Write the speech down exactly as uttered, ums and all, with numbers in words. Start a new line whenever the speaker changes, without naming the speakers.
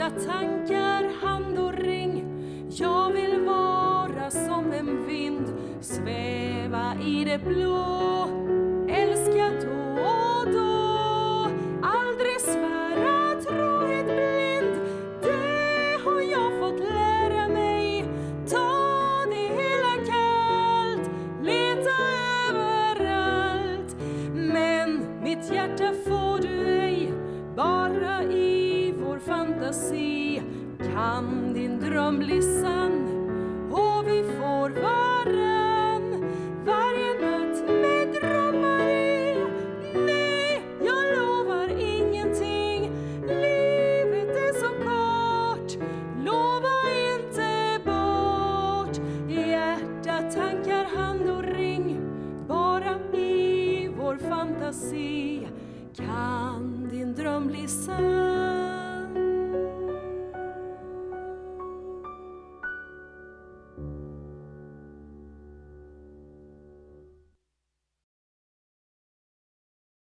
dina tankar hand och ring. Jag vill vara som en vind, sväva i det blå, älska då och då, aldrig svära trohet blind. Det har jag fått lära mig. Ta det hela kallt, leta överallt, men mitt hjärta får du ej. Bara i vår fantasi kan din dröm bli sann, och vi får vara